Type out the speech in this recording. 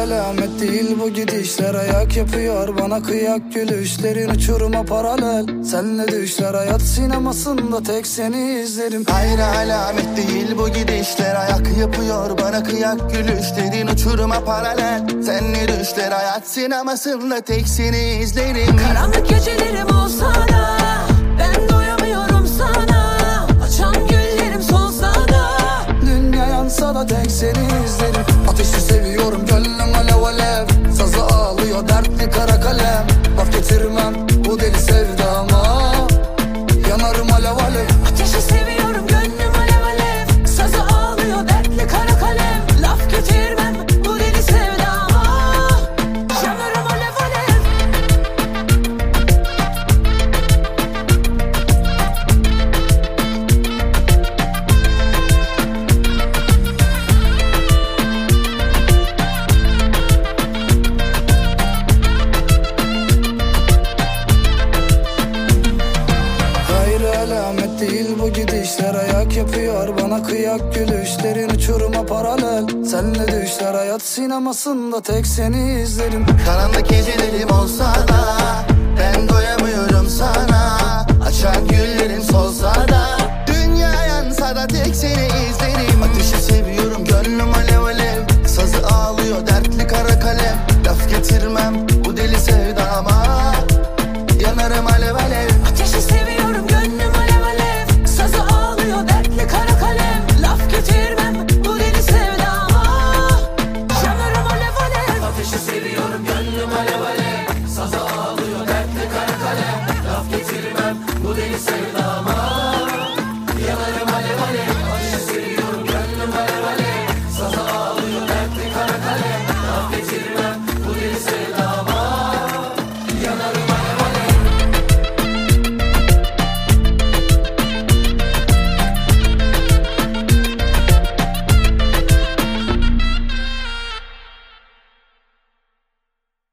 alamet değil bu gidişler, ayak yapıyor bana kıyak gülüşlerin uçuruma paralel. Senle düşler hayat sinemasında tek seni izlerim. Hayır alamet değil bu gidişler, ayak yapıyor bana kıyak gülüşlerin uçuruma paralel. Senle düşler hayat sinemasında tek seni izlerim. Karanlık gecelerim olsa da ben doyamıyorum sana. Açan güllerim solsa da dünya yansa da tek seni izlerim. Ateşi seviyorum gönlüm alev alev, sazı ağlıyor dertli kara kalem. Laf getirmem bu deli sevdama, yanarım alev alev. ateşi seviyorum gönlüm alev alev, sazı ağlıyor dertli kara kalem. Laf getirmem bu deli sevdama, yanarım alev alev. Alamet değil bu gidişler, ayak yapıyor bana kıyak gülüşlerin uçuruma paralel. Senle düşler hayat sinemasında tek seni izlerim. Karanlık gecelerim olsa da ben doyamıyorum sana. Açan güllerin solsa da dünya yansa da tek seni izlerim. Ateşi seviyorum gönlüm alev alev, sazı ağlıyor dertli kara kalem. Laf getirmem bu deli sevdama, yanarım alev alev.